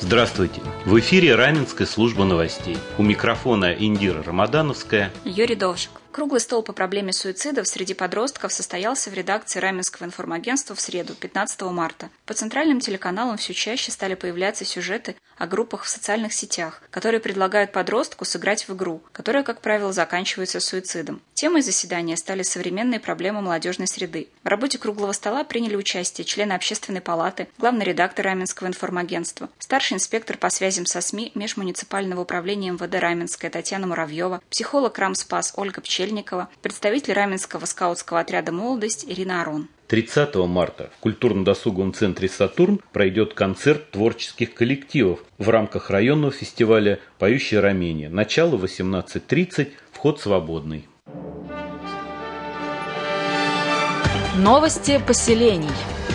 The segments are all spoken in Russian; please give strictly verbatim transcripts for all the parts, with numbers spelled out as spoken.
Здравствуйте! В эфире Раменская служба новостей. У микрофона Индира Рамадановская, Юрий Довжик. Круглый стол по проблеме суицидов среди подростков состоялся в редакции Раменского информагентства в среду, пятнадцатого марта. По центральным телеканалам все чаще стали появляться сюжеты о группах в социальных сетях, которые предлагают подростку сыграть в игру, которая, как правило, заканчивается суицидом. Темой заседания стали современные проблемы молодежной среды. В работе круглого стола приняли участие члены Общественной палаты, главный редактор Раменского информагентства, старший инспектор по связям со СМИ Межмуниципального управления эм вэ дэ Раменская Татьяна Муравьева, психолог РамСпас Ольга Пчельникова, представитель Раменского скаутского отряда «Молодость» Ирина Арон. тридцатого марта в культурно-досуговом центре «Сатурн» пройдет концерт творческих коллективов в рамках районного фестиваля «Поющие рамения». Начало восемнадцать тридцать, вход свободный. Новости поселений.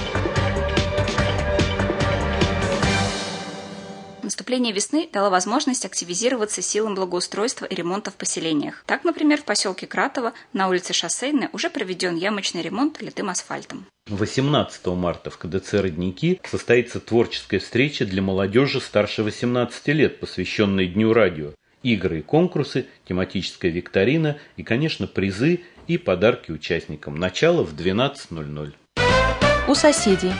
Наступление весны дало возможность активизироваться силам благоустройства и ремонта в поселениях. Так, например, в поселке Кратово на улице Шоссейной уже проведен ямочный ремонт литым асфальтом. восемнадцатого марта в ка дэ цэ «Родники» состоится творческая встреча для молодежи старше восемнадцати лет, посвященная Дню радио. Игры и конкурсы, тематическая викторина и, конечно, призы и подарки участникам. Начало в двенадцать ноль ноль. У соседей.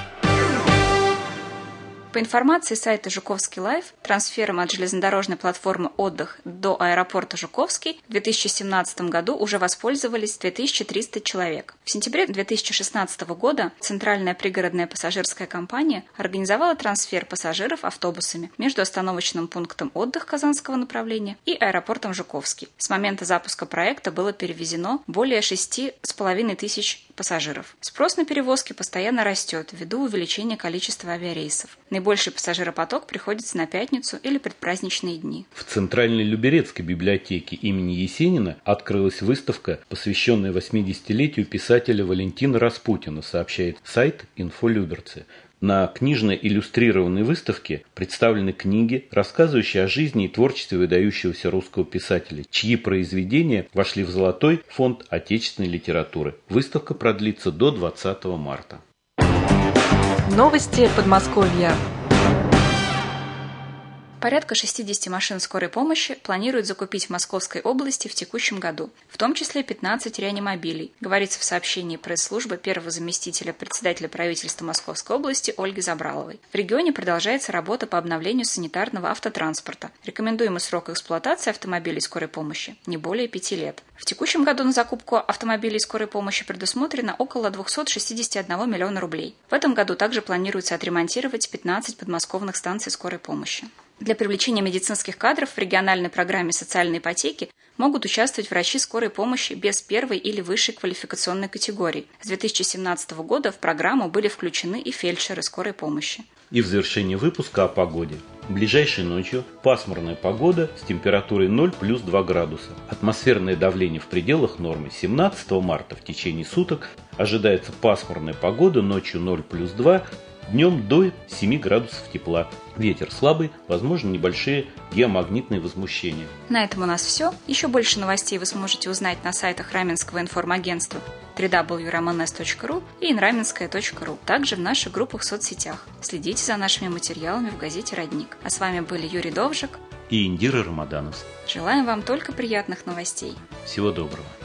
По информации сайта Жуковский Лайф, трансфером от железнодорожной платформы «Отдых» до аэропорта Жуковский в две тысячи семнадцатом году уже воспользовались две тысячи триста человек. В сентябре две тысячи шестнадцатого года Центральная пригородная пассажирская компания организовала трансфер пассажиров автобусами между остановочным пунктом «Отдых» Казанского направления и аэропортом Жуковский. С момента запуска проекта было перевезено более шести с половиной тысяч пассажиров. Спрос на перевозки постоянно растет ввиду увеличения количества авиарейсов. Наибольший пассажиропоток приходится на пятницу или предпраздничные дни. В Центральной Люберецкой библиотеке имени Есенина открылась выставка, посвященная восьмидесятилетию писателя Валентина Распутина, сообщает сайт «Инфолюберцы». На книжно-иллюстрированной выставке представлены книги, рассказывающие о жизни и творчестве выдающегося русского писателя, чьи произведения вошли в золотой фонд отечественной литературы. Выставка продлится до двадцатого марта. Новости Подмосковья. Порядка шестидесяти машин скорой помощи планируют закупить в Московской области в текущем году, в том числе пятнадцать реанимобилей, говорится в сообщении пресс-службы первого заместителя председателя правительства Московской области Ольги Забраловой. В регионе продолжается работа по обновлению санитарного автотранспорта. Рекомендуемый срок эксплуатации автомобилей скорой помощи – не более пяти лет. В текущем году на закупку автомобилей скорой помощи предусмотрено около двухсот шестидесяти одного миллиона рублей. В этом году также планируется отремонтировать пятнадцать подмосковных станций скорой помощи. Для привлечения медицинских кадров в региональной программе социальной ипотеки могут участвовать врачи скорой помощи без первой или высшей квалификационной категории. С две тысячи семнадцатого года в программу были включены и фельдшеры скорой помощи. И в завершение выпуска о погоде. Ближайшей ночью пасмурная погода с температурой ноль плюс два градуса. Атмосферное давление в пределах нормы. семнадцатого марта в течение суток ожидается пасмурная погода, ночью ноль плюс два, днем до семи градусов тепла. Ветер слабый, возможно небольшие геомагнитные возмущения. На этом у нас все. Еще больше новостей вы сможете узнать на сайтах Раменского информагентства дабл ю дабл ю дабл ю точка раманес точка ру и инраменская точка ру, также в наших группах в соцсетях. Следите за нашими материалами в газете «Родник». А с вами были Юрий Довжик и Индира Рамадановская. Желаем вам только приятных новостей. Всего доброго.